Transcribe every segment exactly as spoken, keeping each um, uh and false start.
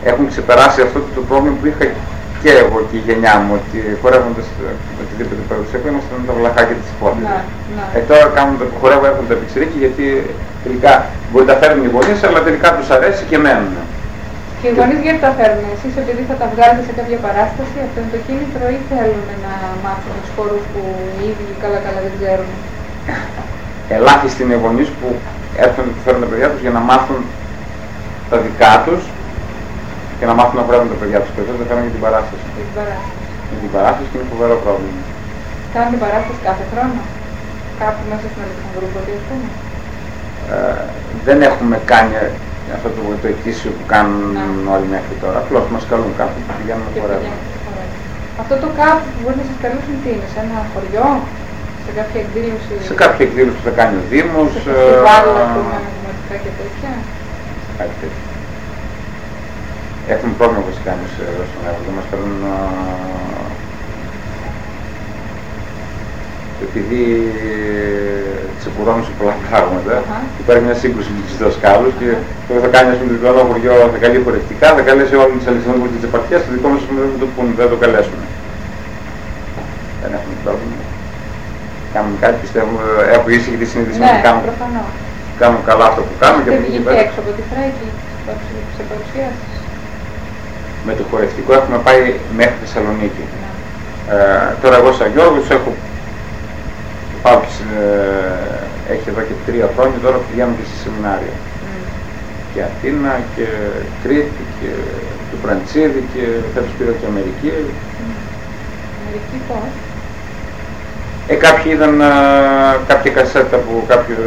έχουν ξεπεράσει αυτό το πρόβλημα που είχα και εγώ και η γενιά μου, ότι χορεύοντας οτιδήποτε παρουσιακό ήμασταν τα βλαχάκια της υπόθεσης. Ναι, ναι. Ε, τώρα κάνουν το χορεύω, έρχονται τα πιτσιρίκι, γιατί τελικά μπορεί να τα φέρνουν οι γονείς, αλλά τελικά τους αρέσει και μένουν. Και οι γονείς γιατί τα φέρνουν, εσείς επειδή θα τα βγάλετε σε κάποια παράσταση, αυτό είναι το κίνητρο, ή θέλουν να μάθουν τους χορούς που οι ίδιοι καλά καλά δεν ξέρουν? Ελάχιστοι είναι οι γονείς που έρχονται και φέρουν τα παιδιά τους για να μάθουν τα δικά τους και να μάθουν να χορεύουν τα παιδιά τους. Περισσότερο δεν φέρνουν για την παράσταση. Για την παράσταση. Για την παράσταση και είναι φοβερό πρόβλημα. Κάνουν την παράσταση κάθε χρόνο, κάπου μέσα στην Αλεξανδρούπολη, ας πούμε? Ε, δεν έχουμε κάνει αυτό το, το ετήσιο που κάνουν να. όλοι μέχρι τώρα. Απλώς μας καλούν κάπου που πηγαίνουμε να χορεύουμε. Αυτό το κάπου που μπορεί να σας καλούσουν τι είναι, σε ένα χωριό, σε κάποια εκδήλωση? Σε κάποια εκδήλωση που θα κάνει ο Δήμος. Σε φεστιβάλ, ας πούμε, δημοτικά και τέτοια. Κάτι τέτοιο. Έχουμε πρόβλημα βασικά εμείς εδώ στον έργο. Δεν μας καλούν. Επειδή ξεκουρώνουν σε πολλά πράγματα, uh-huh. υπάρχει μια σύγκρουση με τους δασκάλους και το θα κάνει ας πούμε, το διπλανό χωριό, θα καλεί χορευτικά, θα καλέσει όλους τους Αλεξανδρούπολους της επαρχίας, το δικό μας δεν το πούνε, δεν το καλέσουν. Δεν έχουμε πρόβλημα. Κάνουμε κάτι, πιστεύουμε, έχω ήσυχη τη συνείδηση ναι, ότι κάνουμε, κάνουμε καλά αυτό που κάνουμε. Δεν βγήκε έξω από τη Θράκη σε παρουσιάσεις? Με το χορευτικό έχουμε πάει μέχρι Θεσσαλονίκη. Ναι. Ε, τώρα εγώ σαν Γιώργος έχω πάω και σε, έχει εδώ και τρία χρόνια, τώρα πηγαίνω και σε σεμινάρια. Mm. Και Αθήνα και Κρήτη και το Πραντσίδη και φέτος πήρα και Αμερική. Mm. Αμερική πώς? Ε, κάποιοι είδαν α, κάποια κασέτα από κάποιο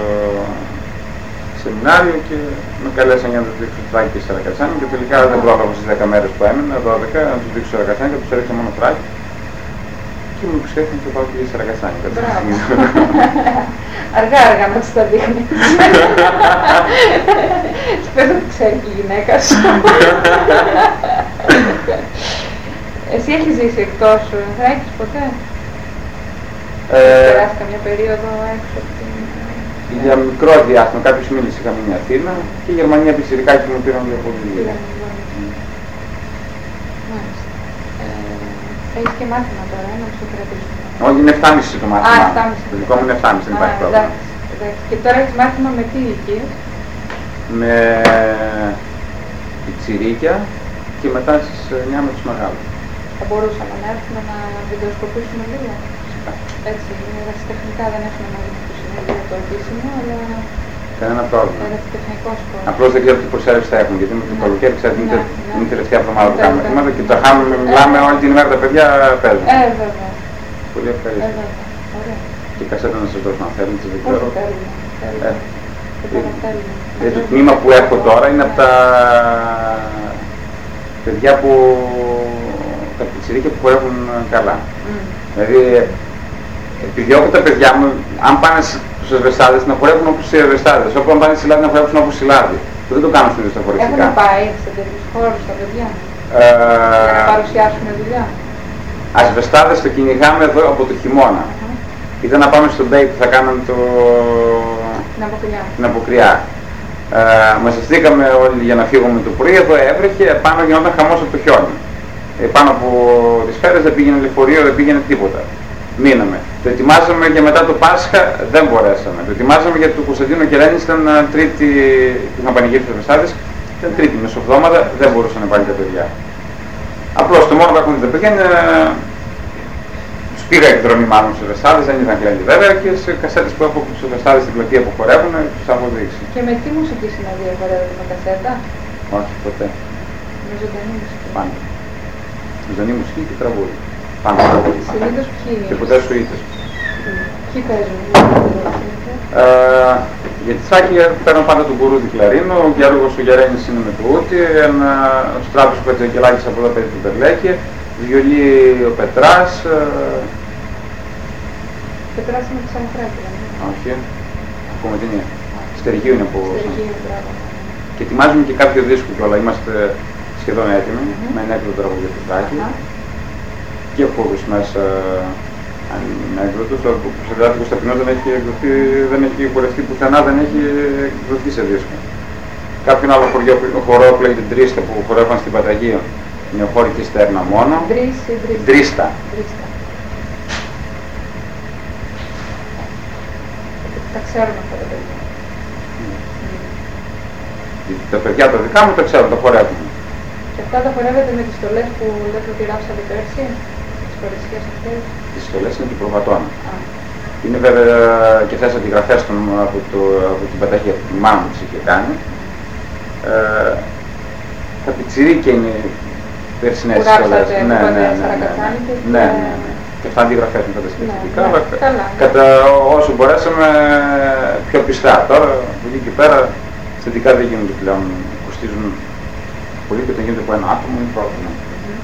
σεμινάριο και με καλέσαν για να τους δείξω Θράκη και Σαρακασάνη και τελικά mm. δεν πρόλαβα στις δέκα μέρες που έμεινα, δώδεκα, να τους δείξω Σαρακασάνη και τους έριξα μόνο Θράκη. Και μου ψεύχουν και πάω και για Σαρακασάνη. Αργά αργά να τους τα δείχνεις. Σπέζω ότι ξέρει και η γυναίκα σου. Εσύ έχεις ζήσει εκτός Θράκης ποτέ? Έχεις περάσει καμιά περίοδο έξω από την... Για μικρό διάστημα, κάποιους μήνες είχα μείνει Αθήνα και η Γερμανία πιτσιρικάκι μου πήραν για πολύ λίγα. Έχεις και μάθημα τώρα, να σου κρατήσουμε. Όχι, είναι εφτά και μισό το μάθημα. Α, εφτά και μισό. Το δικό μου είναι εφτά και μισό, δεν υπάρχει πρόβλημα. Και τώρα έχεις μάθημα με τι ηλικίες? Με πιτσιρίκια και μετά στις εννιά με τους μεγάλους. Θα μπορούσαμε να έρθουμε να βιντεοσκοπήσουμε λίγο? Φυσικά. Έτσι, ερασιτεχνικά δεν έχουμε μαζί με το συνέδριο το επίσημο, αλλά... Κανένα πρόβλημα. Ερασιτεχνικός χώρος. Απλώς δεν ξέρω τι προσέλευση θα έχουν, γιατί με το καλοκαίρι ξέρετε είναι η τελευταία εβδομάδα που κάνουμε θέματα και τα χάμε, μιλάμε όλη την ημέρα τα παιδιά παίζουν. Ε, βέβαια. Πολύ ευχαριστώ. Και κασέτα να σας δώσω αν θέλετε, δεν ξέρω. Το τμήμα που έχω τώρα είναι από τα παιδιά που τα πιτσιρίκια που χορεύουν καλά. Δηλαδή, επιδιώκω τα παιδιά μου, αν πάνε στους ευαισθάδες να χορεύουν όπως οι ευαισθάδες, όπου αν πάνε στη Λάδη να χορεύουν όπως οι Λάδη. που δεν το κάνουν συνήθως στα χορευτικά. Έχουν πάει σε τέτοιους χώρους τα παιδιά ε, για να παρουσιάσουν δουλειά. Ασβεστάδες το κυνηγάμε εδώ από το χειμώνα. Uh-huh. Ήταν να πάμε στο Μπέι που θα κάναμε το... την αποκριά. Την αποκριά. Ε, μαζευτήκαμε όλοι για να φύγουμε το πρωί, εδώ έβρεχε, πάνω γινόταν χαμός από το χιόνι. Ε, πάνω από τις Φέρες δεν πήγαινε λεωφορείο, δεν πήγαινε τίποτα. Μείναμε. Το ετοιμάζαμε για μετά το Πάσχα, δεν μπορέσαμε. Το ετοιμάζαμε γιατί το Κωνσταντίνο Κεραίνης ήταν τρίτη, είχαν πανηγύρι στους Ευαισθάδες, ήταν τρίτη μεσοβδόμαδα, δεν μπορούσαν να πάλι τα παιδιά. Απλώς το μόνο που έχουν τα παιδιά είναι, τους πήγα εκδρομή μάλλον στους Ευαισθάδες, δεν ήταν κλέντη βέβαια, και σε κασέτες που έχω στους Ευαισθάδες στην πλατεία που χορεύουν, τους έχω δείξει. Και με τι μουσική συνοδεία χορεύετε, με κασέτα? Όχι, ποτέ. Με ζωντανή μουσική. Πάντα. Ζωντανή μουσική και τραγούδι. Πάντα τραγούδι. Συνήθως ποιοι είναι? Και ποτέ σουίτες. Ποιοι παίζουν? Ε, για τη Θράκη παίρνω πάντα τον Κουρούδη κλαρίνο, ο Γιώργος ο Γερένης είναι με το ούτι, ένα Στράτος Πετζαγγελάκης από εδώ παίζει το Περλέκη, βιολί ο Πετράς. Ε... Πετράς είναι της Ανθράκη, δεν είναι? Όχι, ακόμα την είναι. Στεργίου είναι από... Στεργίου, μπράβο. Και ετοιμάζουμε και κάποιο δίσκο κιόλα, είμαστε σχεδόν έτοιμοι, mm-hmm. με ενέκδοτο τραγούδι για τη Θράκη. Uh-huh. Και ο Φόβος μέσα, αν είναι έκδοτος, το Ψευδάτικος Ταπεινός δεν έχει εκδοθεί, δεν έχει χορευτεί πουθενά, δεν έχει εκδοθεί σε δίσκο. κάποιον άλλο χωριό, χορό που λέγεται Τρίστα που χορεύαν στην Παταγία. Νεοχώρη στέρνα μόνο. Τρίστα. Τα ξέρουν αυτά τα παιδιά. Τα παιδιά τα δικά μου τα ξέρουν, τα χορεύουν. Και αυτά τα χορεύετε με τις στολές που λέτε ότι ράψατε πέρσι, τις φορεσιές αυτές. Τις στολές είναι του προβατώνα. Είναι βέβαια και θες αντιγραφές από, το, από την Παταγία που η μάνα μου τις είχε κάνει. Ε, τα πιτσιρίκια είναι περσινές στολές. Ναι, ναι, ναι, ναι, ναι, ναι. Και αυτά αντιγραφές με τα σχετικά. Ναι, ναι, κατά όσο μπορέσαμε πιο πιστά. Τώρα από εκεί και πέρα σχετικά δεν γίνονται πλέον. Κοστίζουν πολύ και όταν γίνεται από ένα άτομο είναι πρόβλημα. Mm-hmm.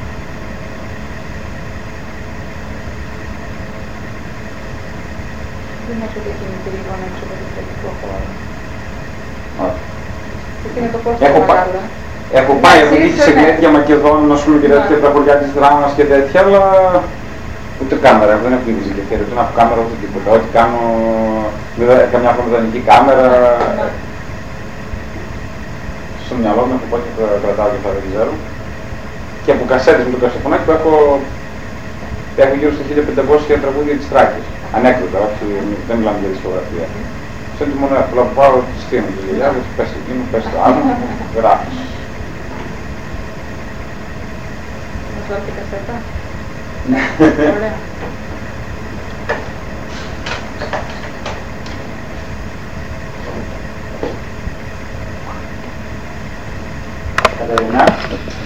Δεν έχω διακινηθεί λοιπόν έξω από το τεχνικό χώρο. Όχι. Γιατί είναι το κόστος έχω μεγάλο. Έχω πάει, έχω τύχει σε τέτοια Μακεδόνων, ας πούμε, και τέτοια τα χωριά της Δράμας και τέτοια, αλλά ούτε κάμερα, δεν έχω κλείσει και χέρι, ούτε να έχω κάμερα ούτε τίποτα. Ό,τι κάνω, καμιά φορά μηδενική κάμερα. Στο μυαλό μου έχω πάει και κρατάω και αυτά δεν ξέρω. Και από κασέτες με το κασεφωνάκι που έχω, έχω γύρω στα χίλια πεντακόσια τραγούδια της Τράκης. Ανέκδοτα, όχι, δεν μιλάμε για δισκογραφία. Σε είναι μόνο εύκολα που πάω στη στήμα του Λιλιάδες, πες το εκείνο, πες το άλλο, γράφεις. Μας βάλετε κασέτα. Ναι. Ωραία. Καταρίνα.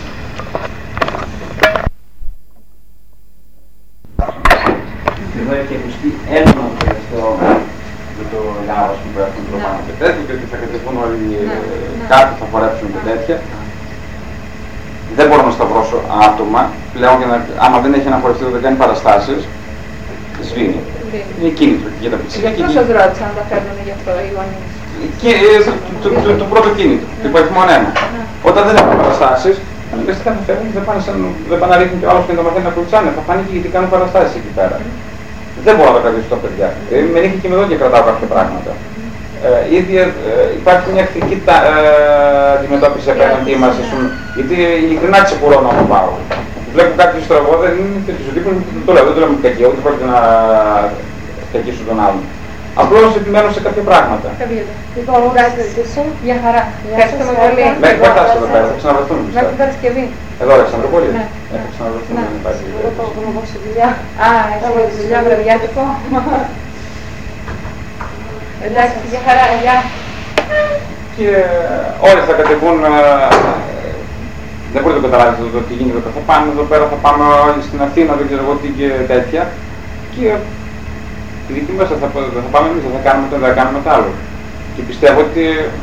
Εδώ έχει ακουστεί έντονα το τελευταίο με το λαός που έχουν τρομάνο και τέτοια και ότι θα κατεβούν όλοι κάτω, θα φορέψουν και τέτοια. Δεν μπορώ να σταυρώσω άτομα πλέον, για να, άμα δεν έχει ένα χορευτήριο δεν κάνει παραστάσεις, σβήνει. Είναι κίνητρο και για τα πιτσικά. Πώς σας ρώτησα αν τα φέρνουν γι' αυτό οι γονείς. Και το, το, το, το πρώτο κίνητρο, το υπαριθμό ένα. Όταν δεν έχουν παραστάσεις, αν λες τι θα φέρνουν, δεν πάνε, σαν, δεν πάνε να ρίχνουν και ο άλλος και να τα μαθαίνει να κουρτσάνε. Θα φάνηκε γιατί κάνουν παραστάσεις εκεί πέρα. Δεν μπορώ να τα κρατήσω τα παιδιά. Ε, με ρίχνει και με εδώ και κρατάω κάποια πράγματα. Ε, ήδη ε, υπάρχει μια εχθρική ε, αντιμετώπιση απέναντί μας, γιατί ειλικρινά τις απορώ να πάω. Βλέπω κάποιο στραβό, δεν είναι και τους δείχνουν, το λέω, δεν το λέω με κακία, ούτε πρόκειται να κακίσω τον άλλον. Απλώς επιμένω σε κάποια πράγματα. Λοιπόν, ευχαριστώ. Γεια χαρά. Ευχαριστούμε πολύ. Μέχρι πέρασε εδώ πέρα, θα ξαναβρεθούμε. Μέχρι την Παρασκευή. Εδώ, Αλεξανδρούπολη. Ναι, θα ξαναβρεθούμε. Εγώ σε δουλειά. Α, εσύ δουλειά, βραβιάτικο. Εντάξει, γεια χαρά, γεια. Και όλοι θα κατεβούν, δεν μπορείτε να καταλάβετε το τι γίνεται εδώ. Θα πάμε εδώ πέρα, θα πάμε όλοι στην Αθήνα, δεν ξέρω εγώ τι και τέτοια. Και τη δική μας θα, θα πάμε εμείς, δεν θα κάνουμε το ένα, θα κάνουμε το άλλο. Και πιστεύω ότι,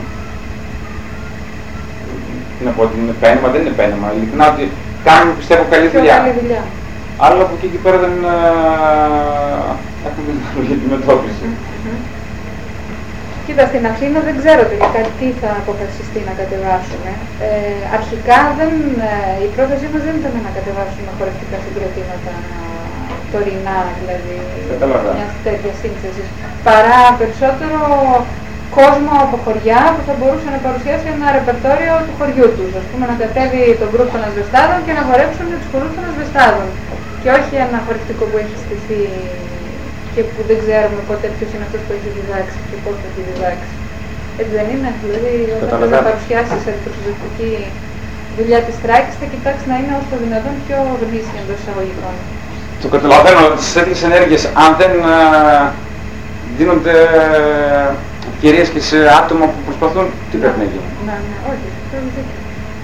τι να πω, ότι είναι πένιμα, δεν είναι πένιμα. Ειλικρινά ότι κάνουμε, πιστεύω, καλή δουλειά. Αλλά από εκεί και πέρα δεν έχουμε την αντιμετώπιση. Κοίτα, στην Αθήνα δεν ξέρω τελικά τι θα αποφασιστεί να κατεβάσουμε. Ε, αρχικά δεν, ε, η πρόθεσή μας δεν ήταν να κατεβάσουμε χορευτικά συγκροτήματα τωρινά, δηλαδή μια τέτοια σύνθεση. Παρά περισσότερο κόσμο από χωριά που θα μπορούσε να παρουσιάσει ένα ρεπερτόριο του χωριού τους. Ας πούμε να κατέβει τον γκρουπ των ασβεστάδων και να χορέψουν τους χορούς των ασβεστάδων. Και όχι ένα χορευτικό που έχει στηθεί και που δεν ξέρουμε πότε ποιος είναι αυτός που έχει διδάξει και πώς θα έχει διδάξει. Έτσι δεν είναι, δηλαδή όταν θα παρουσιάσεις αντιπροσωπευτική δουλειά της Τράκης θα κοιτάξει να είναι όσο το δυνατόν πιο γνήσια εντός εισαγωγικών. Το καταλαβαίνω, στις τέτοιες ενέργειες αν δεν α, δίνονται ευκαιρίες και σε άτομα που προσπαθούν, τι πρέπει να γίνει. Ναι, ναι, όχι, αυτό είναι δίκαιο.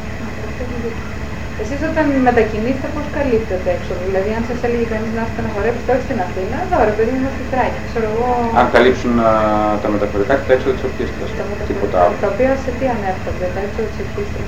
Εσείς όταν μετακινήσετε πώς καλύπτετε έξω, δηλαδή αν σας έλεγε κανείς να έρθετε να χορέψετε όχι στην Αθήνα, εδώ ρε παιδί μου στη Τράκη, ξέρω εγώ... Αν καλύψουν α, τα μεταφορικά και τα έξοδα της ορχήστρας, τίποτα άλλο. Τα οποία σε τι ανέρχονται, τα έξοδα της ορχήστρας.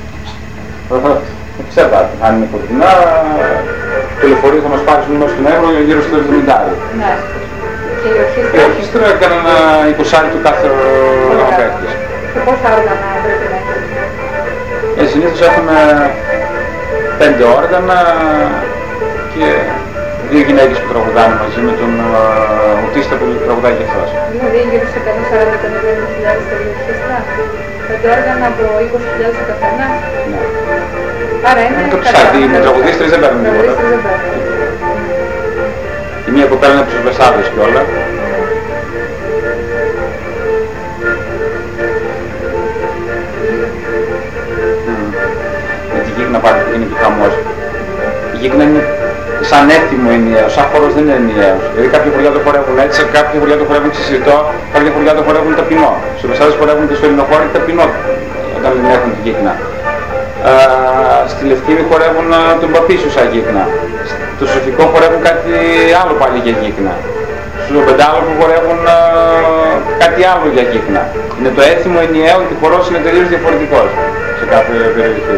Ξέρετε, αν είναι κοντινά, το λεωφορείο θα μας πάρει στον νούμερο στον Εύρο γύρω στο εβδομήντα. Ναι. Και η ορχήστρα... Η ορχήστρα έκανε ένα εικοσάρι του κάθε παίκτης. Και πόσα όργανα πρέπει να έχει? Ε, συνήθως έχουμε πέντε όργανα και δύο γυναίκες που τραγουδάνε μαζί με τον uh, ουτίστα που τραγουδάει και αυτός. Δηλαδή γύρω σε εκατόν σαράντα με πενήντα χιλιάδες τελειοψηφιστά. Πέντε όργανα από είκοσι χιλιάδες ο καθένα. Ναι. Άρα είναι το ψάρι, οι τραγουδίστρες δεν παίρνουν τίποτα. Η μία κοπέλα είναι από τους Βεσάδες και όλα. Με τη Γίγνα πάλι είναι και χαμός. Η Γίγνα είναι σαν έτοιμο ενιαίος, σαν χώρος δεν είναι ενιαίος. Δηλαδή κάποια χωριά το χορεύουν έτσι, κάποια χωριά το χορεύουν ξεσυρτό, κάποια χωριά το χορεύουν ταπεινό. Στους Βεσάδες χορεύουν και στο ελληνοχώρι ταπεινό όταν δεν έχουν τη Γίγνα. Uh, στη Λευκήμη χορεύουν uh, τον Παπίσου σαν γύκνα. Στο Σοφικό χορεύουν κάτι άλλο πάλι για γύκνα. Στο Πεντάλογο χορεύουν uh, κάτι άλλο για γύκνα. Είναι το έθιμο ενιαίο και ο χορός είναι τελείως διαφορετικός σε κάθε περιοχή.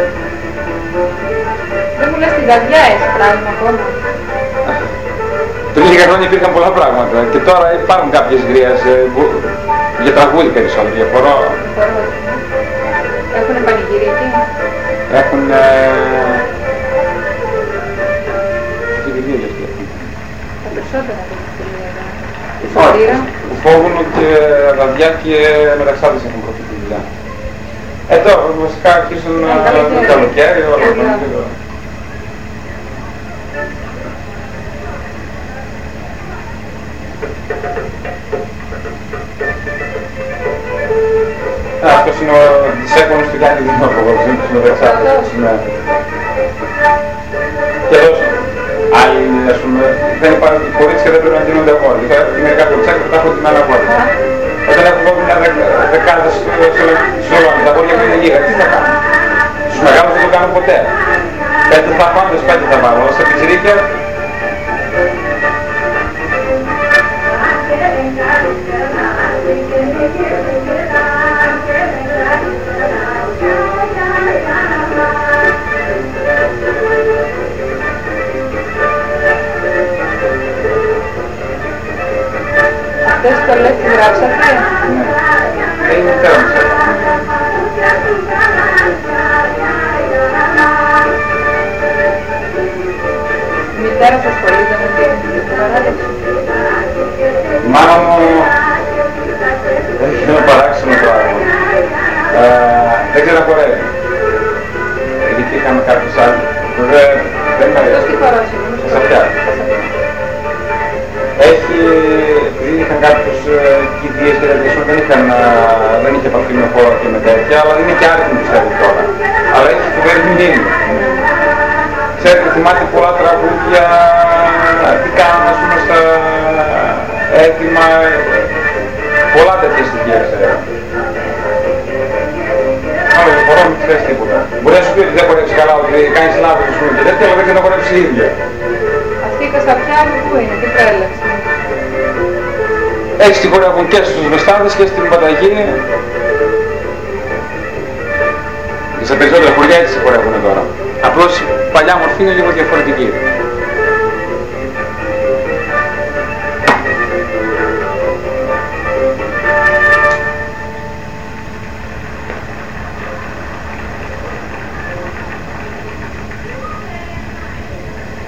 Δεν μου λες την καρδιά έχει πράγμα ακόμα. Πριν λίγα χρόνια υπήρχαν πολλά πράγματα και τώρα υπάρχουν κάποιες γρίες ε, που, για τραγούδι περισσότερο, για χορό. Έχουνε πανηγυρίκι. Έχουν... Ε... Φωτιλίδια αυτοί έχουν. Τα περισσότερα έχουν φωτιλίδια. Φόβουνο και Αγαδιά και Μεταξάδες έχουν φωτιλίδια. Ε, τώρα βασικά αρχίσουν το καλοκαίρι, όλα αυτά. Αυτός είναι ο Δισέκονος του Γιάννη Δημόπολος, είναι τους Μεταξάδες. Και εδώ άλλοι, ας πούμε, δεν υπάρχουν κορίτσια, δεν πρέπει να δίνονται αγόρι. Μερικά κορίτσια θα έχω την άλλη αγόρι. Όταν έχω εγώ μια δεκάδα σε όλα τα αγόρια που είναι λίγα, τι θα κάνω. Στους μεγάλους δεν το κάνω ποτέ. Πέντε θα πάντες, πέντε θα βάλω. Στα πιτσιρίκια Αυτές το λες τις γράψατε? Ναι. Είναι η μητέρα μου σε. Η μητέρα σας ασχολείται με την παράδοση? Η μάνα μου έχει ένα παράξενο πράγμα. Δεν ξέρω να χορεύει. Γιατί είχαμε κάποιους άλλους. Βέβαια δεν είναι αρέσει. Αυτός τι χορός είναι? Σαφιά. Έχει, επειδή είχαν κάποιους κηδείες και τέτοιες, δεν, είχαν, δεν είχε επαφή με χώρο και με τέτοια, αλλά είναι και άρρητοι πιστεύω τώρα. Αλλά έχει φοβερή μνήμη. Ξέρετε, θυμάται πολλά τραγούδια, τι κάνουν ας πούμε στα έτοιμα, πολλά τέτοια στοιχεία ξέρω. Αλλά δεν μπορώ να μην ξέρεις τίποτα. Μπορεί να σου πει ότι δεν χορεύεις καλά, ότι κάνεις λάθος ας πούμε και τέτοια, αλλά δεν ξέρει να χορεύεις η ίδια. Αυτή η Κασταπιά πού είναι, τι προέλευσε? Έτσι τη χορεύουν και στους Βεστάδες και στην Παταγή. Και στα περισσότερα χωριά έτσι τη χορεύουν τώρα. Απλώς η παλιά μορφή είναι λίγο διαφορετική.